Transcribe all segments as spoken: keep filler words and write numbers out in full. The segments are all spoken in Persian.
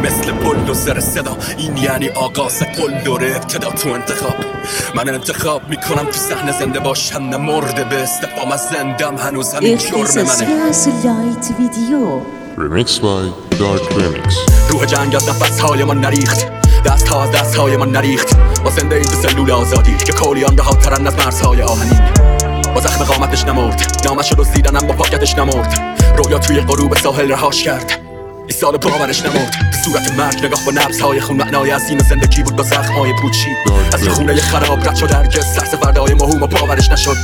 مثل بلدوزر صدا. این یعنی آغاز پل دوره ابتدا تو انتخاب. من انتخاب میکنم تو صحنه زنده باشم نه مرده. به استفام از زندم هنوز همین جرم منه. اختصاص لایت ویدیو Remix by Dark Remix. روح جنگ از نفسهای ما نریخت، دست ها از دست های ما نریخت. با زنده این تو سلول آزادی که کولیان رهاترن از مرزهای آهنین. با زخم قامتش نمرد، نامش رو دزدیدنم با پاکتش نمرد. رویا توی غروب ساحل رهاش کرد، این سال باورش نمرد. به صورت مرگ نگاه با نبضهای خون، معنای از این زندگی بود با زخمهای پوچی. از خونه خراب رد شد هرگز سرس فردای مهم و باورش نشد.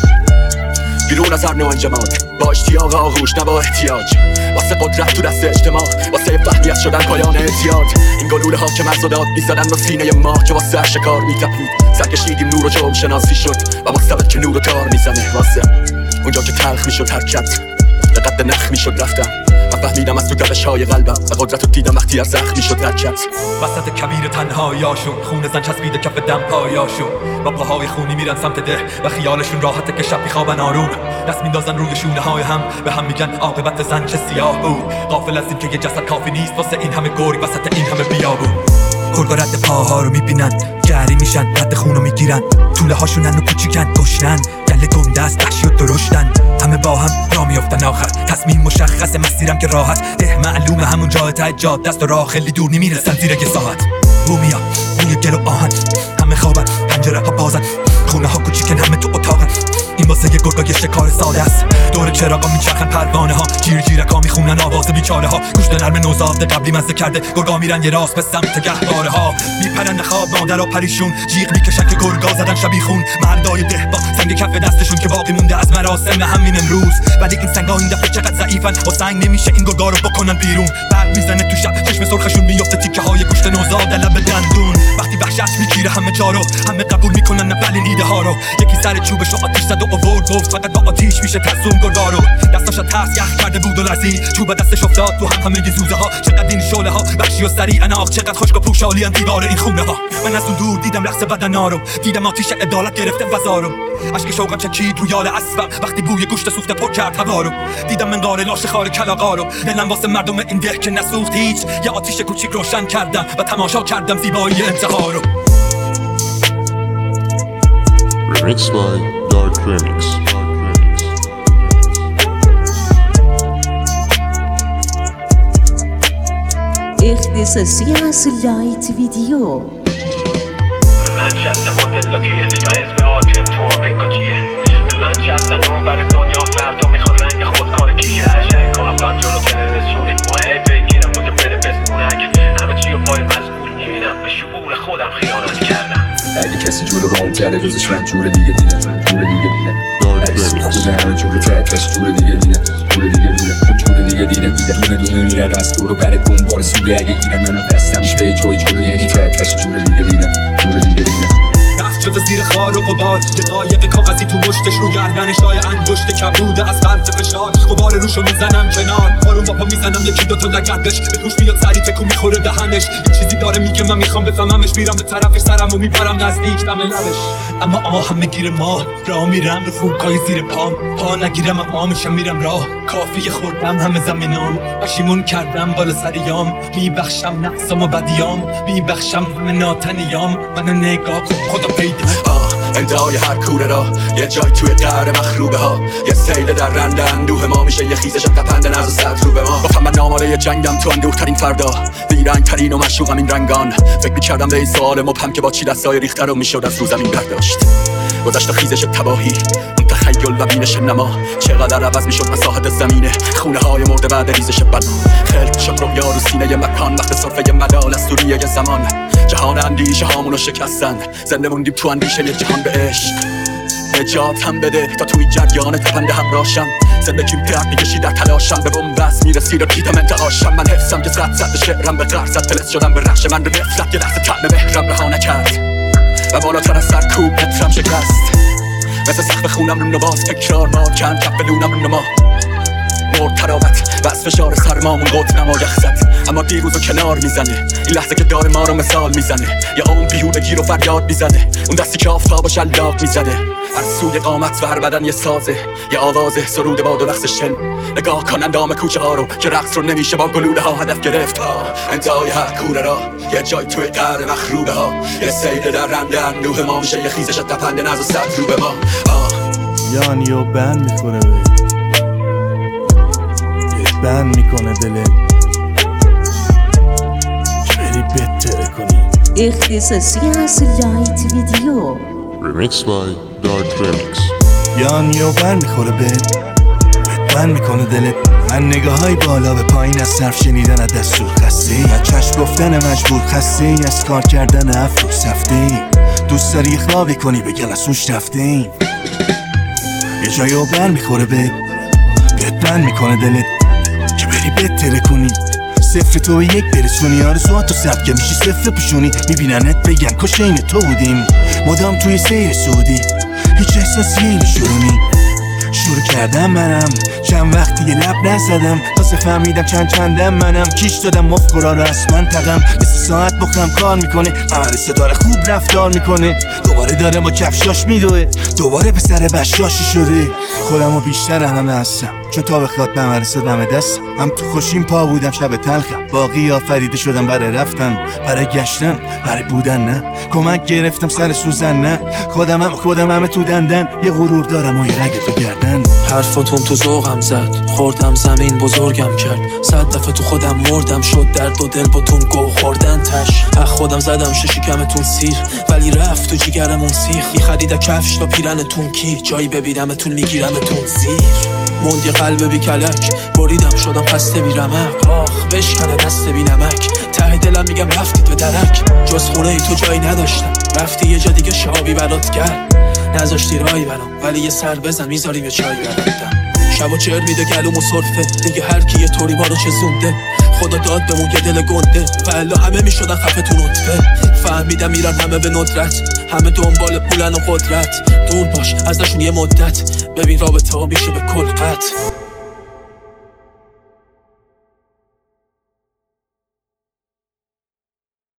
بیرون از هر نوع انجماد با اشتیاق آغوش نه با احتیاج. واسه قدرت تو دست اجتماع، واسه فهمیت شدن پایان اعتیاد. این گلوله ها که مرز و داد میزدن و سینه ما که واسه شکار میتپید. سرکشیدیم نور و جرم شناسی شد و مستبد که نور و کار میزنه. واسه اونجا که تلخ میشد حرکت به قد نخ میشد رفتم. من فهمیدم از تو دلش های قلبم و قدرت رو دیدم وقتی از زخم میشد حرکت. وسط کبیر تنهاییاشون خون زن چسبیده کف دم پایاشون. با پاهای خونی میرن سمت ده و خیالشون راحته که شب میخوابن آروم. دست میندازن روی شونه های هم، به هم میگن عاقبت زن چه سیاه بود. غافل از این که یه جسد کافی نیست واسه این همه گرگ وسط این همه بیابون. گرگا رد پاها رو میبینن، جری میشن، رد خون رو میگیرن. توله هاشونن و کوچیکن، گشنن، گله گنده است، وحشی و درشتن. همه با هم را میافتن آخر، تصمیم مشخص، مسیرم که راحت. ده معلومه همون جای ته جاده است و راه خیلی دور نمیرسن زیر یه ساعت. بو میاد بوی گل و آهن، همه خوابن، پنجره ها بازن، خونه ها کوچیکن، همه تو اتاقن. این واسه یه گرگا یه شکار ساده است. دور چراغا میچرخن پروانه ها، جیر جیرکا میخونن آواز بیچاره ها. گوشت نرم نوزاده قبلی مزه کرده، گرگا میرن یه راست به سمت گهواره ها. میپرن خواب مادر و پریشون، جیغ میکشن که گرگا زدن شبیخون. مردای ده با سنگ کف دستشون که باقی مونده از مراسم همین امروز. ولی این سنگا این دفعه چقدر ضعیفن، با سنگ نمیشه این گرگا رو بکنن بیرون. برق میزنه تو شب، چشم سرخشون میفته تیکه های گوشت نوزاده لب دندون. وقتی وحشت میگیره همه جارو، همه قبول میکنن اولین ایده ها رو. یکی سر چوبشو آتیش زد و آورد، گفت فقط با آتیش میشه ترسون گرگا رو. دستاش ترس یخ کرده بود و لرزید، چوب دستش افتاد تو هم همه زوزه ها. چقدر این شعله ها وحشی و سریع اناق، چقدر خشک و پوشالی ان دیوار این خونه ها. من از اون دور دیدم رقص بدنا رو، دیدم آتیش عدالت گرفته فضا رو. اشک شوقم چکید رو یال اسبم وقتی بوی گوشت سوخته پر کرد هوا رو. دیدم منقار لاش خار کلاغا رو، دلم واسه مردم این ده که نسوخت هیچ. یه آتیش کوچیک روشن کردم و تماشا کردم زیبایی انتها رو. Remix by Dark Remix. اختصاصی از لایت ویدیو. من شستم مدلکیه و اسم آتیم تو آمریکاچیه. من شستم اون بر دنیا فردا میخواد رنگ خودکار کیه. هشتگ کافم جلو تلویزیونه ماه بگیرم بوده بره بسمونک. همه چی رو پای مسئول میبینم، به شعور خودم خیانت کردم. اگه کسی جور رام کرده روزش من جور دیگه دیدم، جور دیگه دیدم. اگه سوی خوده همه جور تکش جور دیگه دیدم، جور دیگه دیدم، جور دیگه دیدم. دونه دونه میرن از برو بره کنبار سوده. اگه گیرم منو دستمش به جوی جور یعنی تکش جور دیگه دیدم، جور دیگه دیدم. رفت شده زیر خار و غبار، یه قایق کاغذی تو مشتش رو گردنش لای انگشت کبوده از فرط فشار. غبار روشو میزنم کنار، آروم با پا میزنم یکی دوتا لگدش. به توش میاد سری تکو میخوره دهنش. یه چیزی داره میگه من میخوام بفهممش. میرم به طرفش سرم و میبرم نزدیک دم لبش. اما آهم میگیره ما راه میرم رو فوکای زیر پام. پا نگیرم اما میشم میرم راه. کافی خوردم همه زمینام، پشیمون کردم بالا سریام. میبخشم نقصم و بدیام، میبخشم همه ناتنیام. منو نگاه کن خدا پیدا. انتهای هر کوره را یه جای توی قهر مخروبه ها. یه سیل در رند اندوه ما میشه یه خیزش تپنده نز و سد رو به ما. گفتم من ناماره جنگم تو اندوه ترین فردا، بیرنگ ترین و مشوقم این رنگان. فکر میکردم به این سوال مبهم که با چی دستای ریخته رو میشد از رو زمین برداشت. گذشت خیزش تباهی، اون تخیل و بینش نما. چقدر عوض میشد مساحت زمینه، خونه های مرده بعد ریزش بنا. خلق شد رویا رو سینه مکان، وقت صرفه ملال از دوریه زمان. جهان اندیشه هامونو شکستن، زنده موندیم تو اندیشه یه جهان به عشق. نجات هم بده تا توی جریان تپنده همراشم. زندگیم پرد میکشی در تلاشم، به بومبست میرسی رو دیدم انتعاشم. من حفظم که زد زد شعرم به غرق زد، فلس شدم به رخش من رو نفرت. یه لحظه طعم مهرم رها نکرد و بالاتر از سر کوب نترم شکست. مثل سقف خونم رو نباز تکرار باد کن کف لونم رو نما. برد تراوت و از فشار سرمامون قط نمایخ زد. اما دیروزو کنار میزنه این لحظه که داره ما رو مثال میزنه. یا اون بیهودگی رو فریاد میزده، اون دستی که آفتاب و شلاق میزده. هر سوی قامت و هر بدن یه سازه، یه آوازه سرود باد و رقص شن. نگاه کن اندام کوچه ها رو که رقص رو نمیشه با گلوله ها هدف گرفت. انتهای هر کوره را یه جای توی قهر مخروبه ها، یه سیل در رنده اندوه ما میشه یه خیزش تپنده نز و صد رو به ما. یعنی و بند میکنه به بند میکنه دلت که بری بهتره کنی. اختصاصی از لایت ویدیو Remixed by Dark Remix. یعنی و بند میخوره به بند میکنه دلت. من نگاه های بالا به پایین از صرف شنیدن از دستور خسته ای، از چشم گفتن مجبور خسته ای، از کار کردن افروک سفته ای. دوست داری اخلاقی کنی به گلسوش رفته ای. یه جایی و بر میخوره به بهت بند میکنه دلت که بری بهتره کنی. صفر تو به یک برسونی، آرزوهاتو ثبت که میشی صفر پوشونی. میبیننت بگن کاش این تو بودیم، مدام توی سیر سعودی هیچ احساسی نشونی. شروع کردم منم چند وقتی یه لب نزدم، تازه فهمیدم چند چندم منم. کیش دادم مفکرا رو از من تقم، مثل ساعت بخرم کار میکنه. مدرسه داره خوب رفتار میکنه، دوباره داره با کفشاش میدوه، دوباره پسر بشاشی شده. خودمو بیشتر همه هستم چون تا بخواد مدرسه دم دستم. هم تو خوشیم پا بودم شب تلخم، باقی آفریده شدم برای رفتن، برای گشتن، برای بودن. نه کمک گرفتم سر سوزن، نه خودم هم خودم همه تو دندن. یه غرور دارم و یه رگ تو گردن. حرفاتون تو ذوقم زد، خوردم زمین بزرگم کرد. صد دفعه تو خودم مردم، شد درد و دل باتون گو خوردن تش. اخ خودم زدم ششیکمتون سیر، ولی رفت تو جیگرمون سیخ. یه خریده کفش تا پیرنتون کی، جایی ببینمتون میگیرمتون زیر. موند یه قلب بی کلک، بریدم شدم خسته بی رمق. آخ بشکنه دست بی نمک، ته دلم میگم رفتی تو درک. جز خونه ای تو جایی نداشتم، رفتی یه جا دیگه شابی برات کرد. نذاشتی رایی برام ولی یه سر بزن میذاریم یه چایی براتم. شب و چهر میده گلوم و صرفه دیگه، هر کی یه طوری ما رو چزونده. خدا داد بهمون یه دل گنده، والا همه میشدن خفه تو نطفه. فهمیدم میرن همه به ندرت، همه دنبال پولن و قدرت. دور باش ازشون یه مدت، ببین رابطه ها میشه به کل قطع.